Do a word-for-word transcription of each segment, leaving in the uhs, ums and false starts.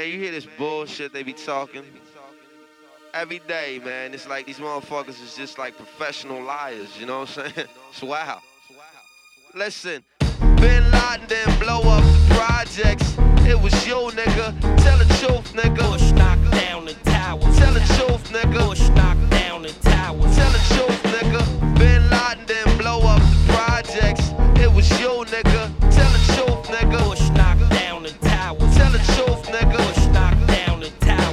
Man, you hear this bullshit they be talking every day, man. It's like these motherfuckers is just like professional liars, you know what I'm saying? It's wild. Listen, Bin Laden didn't blow up the projects. It was you, nigga. Tell the truth, nigga. Bush knocked down the towers. Tell the truth, nigga. Bush knocked down the towers. Tell the truth, nigga. Bin Laden didn't blow up the projects. It was you, nigga. Tell the truth, nigga. Bush knocked down the towers. Tell the truth, nigga. Bush knocked down the towers.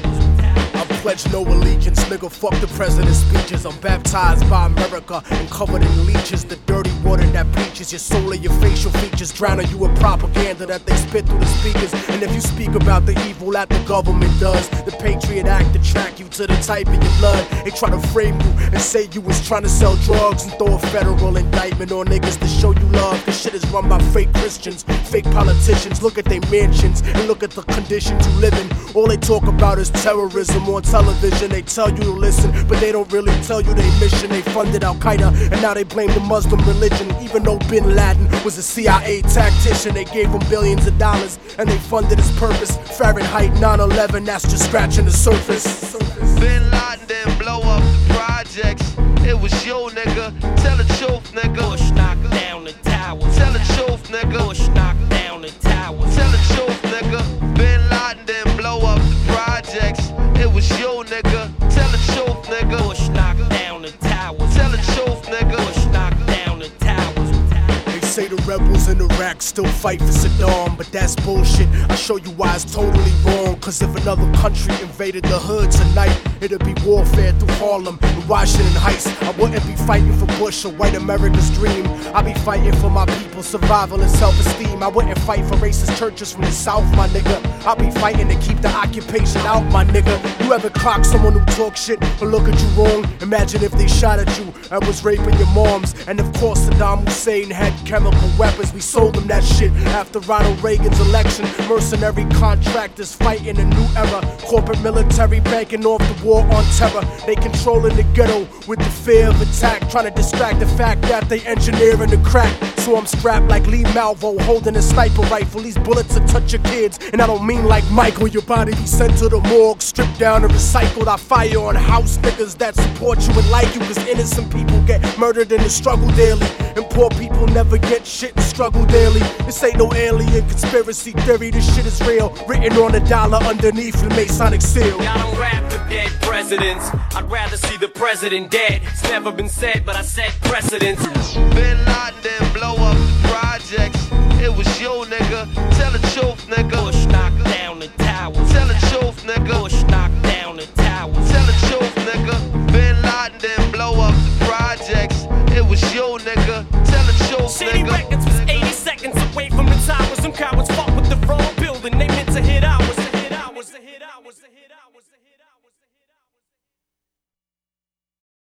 I pledge no allegiance, nigga, fuck the president's speeches. I'm baptized by America and covered in leeches. The dirty water that bleaches your soul and your facial features, drowning you in propaganda that they spit through the speakers. And if you speak about the evil that the government does, the Patriot Act attract you to the type of your blood. They try to frame you and say you was trying to sell drugs and throw a federal indictment on niggas to show you love. This shit is run by fake Christians, fake politicians. Look at their mansions and look at the conditions you live in. All they talk about is terrorism on television. They tell you to listen, but they don't really tell you their mission. They funded Al-Qaeda and now they blame the Muslim religion. Even though Bin Laden was a C I A tactician, they gave him billions of dollars and they funded his purpose. Fahrenheit nine eleven, that's just scratching the surface. Bin Laden didn't blow up the projects. It was you, nigga. Tell the truth, nigga. Bush knocked down the towers. Tell the truth, nigga. Bush knocked down the towers. Tell the truth, nigga. Bin Laden didn't blow up the projects. It was you, nigga. Tell the truth, nigga. Bush knocked down the towers. Tell the truth, nigga. Bush knocked down the towers. They say the rebels in Iraq still fight for Saddam, but that's bullshit. I'll show you why it's totally wrong. Cause if another country invaded the hood tonight, it'd be warfare through Harlem and Washington Heights. I wouldn't be fighting for Bush or white America's dream. I'd be fighting for my people's survival and self-esteem. I wouldn't fight for racist churches from the South, my nigga. I'll be fighting to keep the occupation out, my nigga. You ever clock someone who talk shit or look at you wrong? Imagine if they shot at you and was raping your moms. And of course Saddam Hussein had chemical weapons. We sold them that shit after Ronald Reagan's election. Mercenary contractors fighting a new era. Corporate military banking off the war on terror. They controlling the ghetto with the fear of attack, trying to distract the fact that they engineering the crack. So I'm strapped like Lee Malvo, holding a sniper rifle. These bullets will touch your kids, and I don't mean like Michael. Your body be sent to the morgue, stripped down and recycled. I fire on house niggas that support you and like you, cause innocent people get murdered in the struggle daily, and poor people never get shit and struggle daily. This ain't no alien conspiracy theory, this shit is real, written on a dollar underneath the Masonic seal. I don't rap for dead presidents, I'd rather see the president dead. It's never been said, but I set precedents. Bin Laden didn't blow up the projects. It was you, nigga. Tell the truth, nigga. Bush knocked down the towers. Tell the truth, nigga. Bush knocked down the towers. Tell the truth, nigga. Bin Laden didn't blow up the projects. It was you, nigga. Tell the truth, City nigga. Records was eighty seconds away from the towers. Some cowards fought with the wrong building. They meant to hit ours, to hit ours, to hit ours, to hit ours.